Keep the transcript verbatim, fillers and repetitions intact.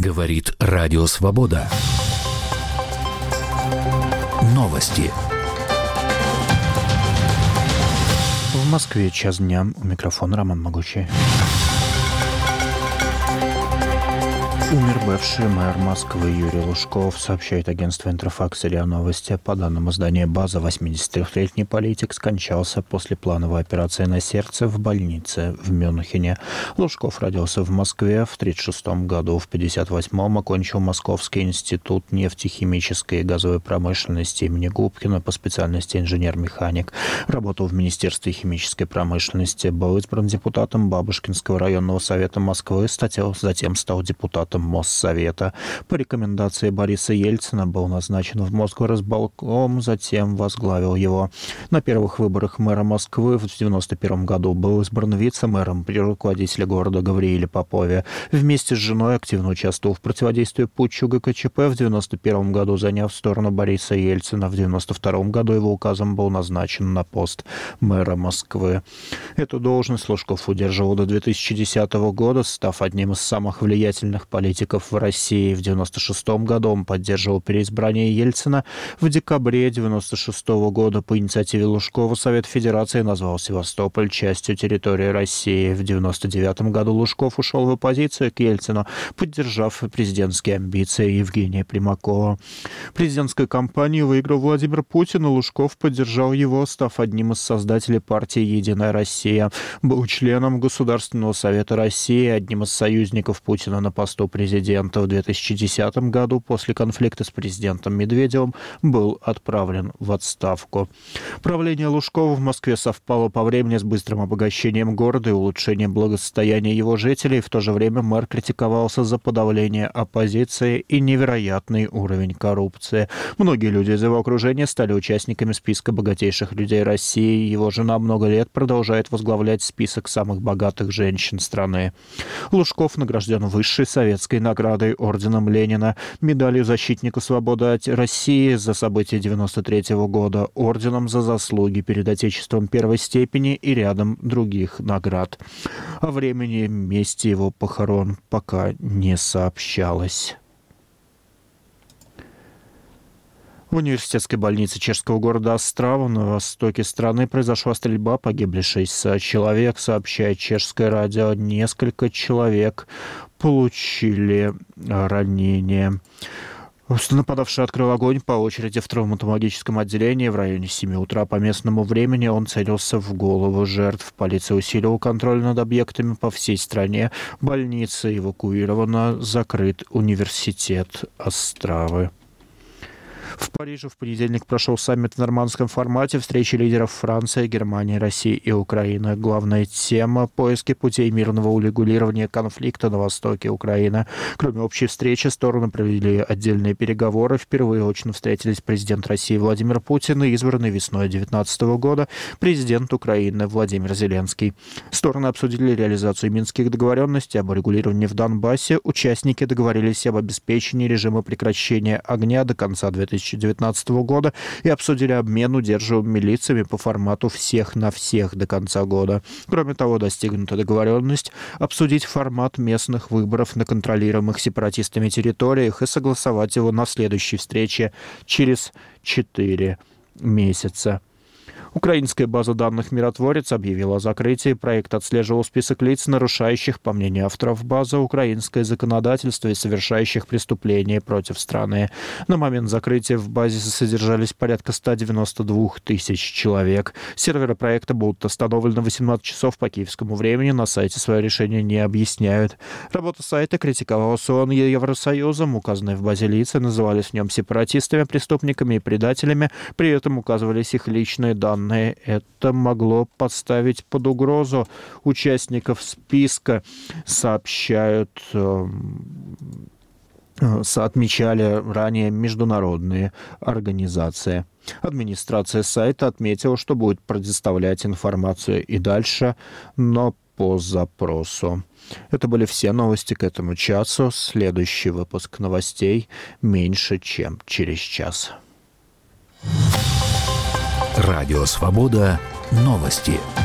Говорит Радио Свобода. Новости. В Москве час дня. У микрофона Роман Могучий. Умер бывший мэр Москвы Юрий Лужков, сообщает агентство «Интерфакс» РИА Новости. По данным издания «База», восьмидесятитрёхлетний политик скончался после плановой операции на сердце в больнице в Мюнхене. Лужков родился в Москве в тридцать шестом году. В пятьдесят восьмом окончил Московский институт нефтехимической и газовой промышленности имени Губкина по специальности инженер-механик. Работал в Министерстве химической промышленности. Был избран депутатом Бабушкинского районного совета Москвы, затем стал депутатом Моссовета. По рекомендации Бориса Ельцина был назначен в Мосгорисполком, затем возглавил его. На первых выборах мэра Москвы в девяносто первом году был избран вице-мэром при руководителе города Гаврииле Попове. Вместе с женой активно участвовал в противодействии путчу ГКЧП. В девяносто первом году заняв сторону Бориса Ельцина. В девяносто втором году его указом был назначен на пост мэра Москвы. Эту должность Лужков удерживал до две тысячи десятого года, став одним из самых влиятельных политиков в России. В девяносто шестом году он поддерживал переизбрание Ельцина. В декабре девяносто шестого года по инициативе Лужкова Совет Федерации назвал Севастополь частью территории России. В девяносто девятом году Лужков ушел в оппозицию к Ельцину, поддержав президентские амбиции Евгения Примакова. Президентскую кампанию выиграл Владимир Путин, и Лужков поддержал его, став одним из создателей партии «Единая Россия». Был членом Государственного совета России, одним из союзников Путина на посту президента. Президента в две тысячи десятом году после конфликта с президентом Медведевым был отправлен в отставку. Правление Лужкова в Москве совпало по времени с быстрым обогащением города и улучшением благосостояния его жителей. В то же время мэр критиковался за подавление оппозиции и невероятный уровень коррупции. Многие люди из его окружения стали участниками списка богатейших людей России. Его жена много лет продолжает возглавлять список самых богатых женщин страны. Лужков награжден высшей советской наградой орденом Ленина, медалью защитника свободы от России за события девяносто третьего года, орденом за заслуги перед Отечеством первой степени и рядом других наград. О времени и месте его похорон пока не сообщалось. В университетской больнице чешского города Острава на востоке страны произошла стрельба, погибли шесть человек, сообщает чешское радио. Несколько человек получили ранения. Нападавший открыл огонь по очереди в травматологическом отделении. В районе семи утра по местному времени он целился в голову жертв. Полиция усилила контроль над объектами по всей стране. Больница эвакуирована, закрыт университет Остравы. В Париже в понедельник прошел саммит в нормандском формате, встречи лидеров Франции, Германии, России и Украины. Главная тема – поиски путей мирного урегулирования конфликта на востоке Украины. Кроме общей встречи, стороны провели отдельные переговоры. Впервые очно встретились президент России Владимир Путин и избранный весной две тысячи девятнадцатого года президент Украины Владимир Зеленский. Стороны обсудили реализацию минских договоренностей об урегулировании в Донбассе. Участники договорились об обеспечении режима прекращения огня до конца две тысячи девятнадцатого года и обсудили обмен удерживаемыми лицами по формату «всех на всех» до конца года. Кроме того, достигнута договоренность обсудить формат местных выборов на контролируемых сепаратистами территориях и согласовать его на следующей встрече через четыре месяца. Украинская база данных «Миротворец» объявила о закрытии. Проект отслеживал список лиц, нарушающих, по мнению авторов базы, украинское законодательство и совершающих преступления против страны. На момент закрытия в базе содержались порядка ста девяноста двух тысяч человек. Серверы проекта будут остановлены в восемнадцать часов по киевскому времени. На сайте свое решение не объясняют. Работа сайта критиковалась ООН и Евросоюзом. Указанные в базе лица назывались в нем сепаратистами, преступниками и предателями. При этом указывались их личные данные. Это могло подставить под угрозу участников списка, сообщают, отмечали ранее международные организации. Администрация сайта отметила, что будет предоставлять информацию и дальше, но по запросу. Это были все новости к этому часу. Следующий выпуск новостей меньше, чем через час. Радио Свобода. Новости.